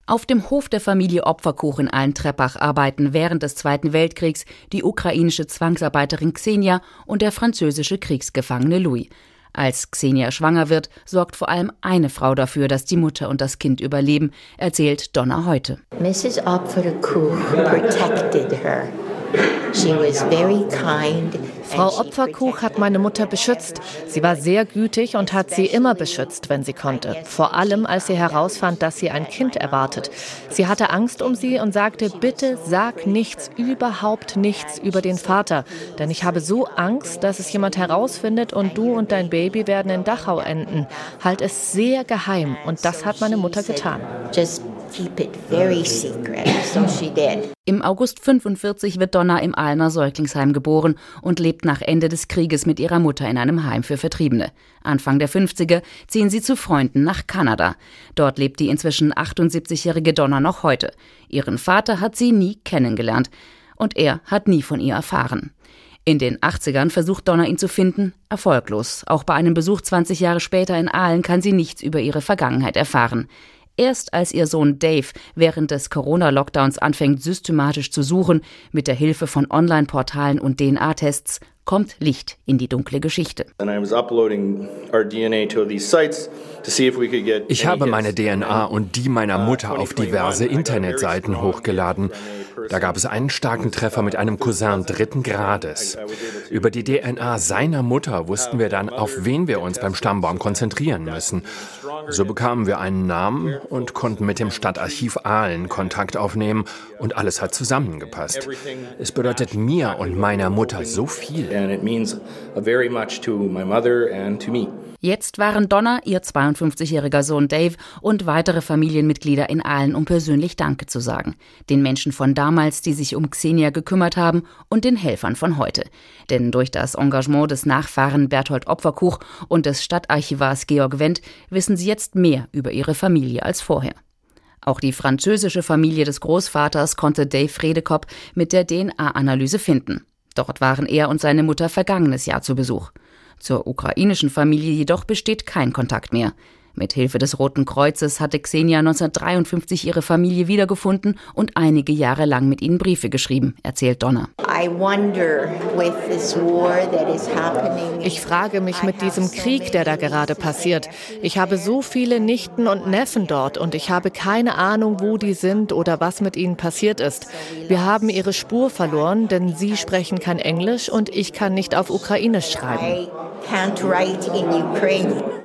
Auf dem Hof der Familie Opferkuch in Allen-Treppach arbeiten während des Zweiten Weltkriegs die ukrainische Zwangsarbeiterin Xenia und der französische Kriegsgefangene Louis. Als Xenia schwanger wird, sorgt vor allem eine Frau dafür, dass die Mutter und das Kind überleben, erzählt Donna heute. Mrs. Opferkuch protected her. She was very kind. Frau Opferkuch hat meine Mutter beschützt. Sie war sehr gütig und hat sie immer beschützt, wenn sie konnte. Vor allem, als sie herausfand, dass sie ein Kind erwartet. Sie hatte Angst um sie und sagte, bitte sag nichts, überhaupt nichts über den Vater. Denn ich habe so Angst, dass es jemand herausfindet und du und dein Baby werden in Dachau enden. Halt es sehr geheim. Und das hat meine Mutter getan. Just keep it very secret. So she did. Im August 1945 wird Donna im Aalener Säuglingsheim geboren und lebt nach Ende des Krieges mit ihrer Mutter in einem Heim für Vertriebene. Anfang der 50er ziehen sie zu Freunden nach Kanada. Dort lebt die inzwischen 78-jährige Donna noch heute. Ihren Vater hat sie nie kennengelernt und er hat nie von ihr erfahren. In den 80ern versucht Donna ihn zu finden, erfolglos. Auch bei einem Besuch 20 Jahre später in Aalen kann sie nichts über ihre Vergangenheit erfahren. Erst als ihr Sohn Dave während des Corona-Lockdowns anfängt, systematisch zu suchen, mit der Hilfe von Online-Portalen und DNA-Tests, kommt Licht in die dunkle Geschichte. Ich habe meine DNA und die meiner Mutter auf diverse Internetseiten hochgeladen. Da gab es einen starken Treffer mit einem Cousin 3. Grades. Über die DNA seiner Mutter wussten wir dann, auf wen wir uns beim Stammbaum konzentrieren müssen. So bekamen wir einen Namen und konnten mit dem Stadtarchiv Aalen Kontakt aufnehmen und alles hat zusammengepasst. Es bedeutet mir und meiner Mutter so viel. Jetzt waren Donna, ihr 52-jähriger Sohn Dave und weitere Familienmitglieder in Aalen, um persönlich Danke zu sagen. Den Menschen von damals, die sich um Xenia gekümmert haben, und den Helfern von heute. Denn durch das Engagement des Nachfahren Berthold Opferkuch und des Stadtarchivars Georg Wendt wissen sie jetzt mehr über ihre Familie als vorher. Auch die französische Familie des Großvaters konnte Dave Redekopp mit der DNA-Analyse finden. Dort waren er und seine Mutter vergangenes Jahr zu Besuch. Zur ukrainischen Familie jedoch besteht kein Kontakt mehr. Mit Hilfe des Roten Kreuzes hatte Xenia 1953 ihre Familie wiedergefunden und einige Jahre lang mit ihnen Briefe geschrieben, erzählt Donna. Ich frage mich mit diesem Krieg, der da gerade passiert. Ich habe so viele Nichten und Neffen dort und ich habe keine Ahnung, wo die sind oder was mit ihnen passiert ist. Wir haben ihre Spur verloren, denn sie sprechen kein Englisch und ich kann nicht auf Ukrainisch schreiben. I can't write in Ukraine.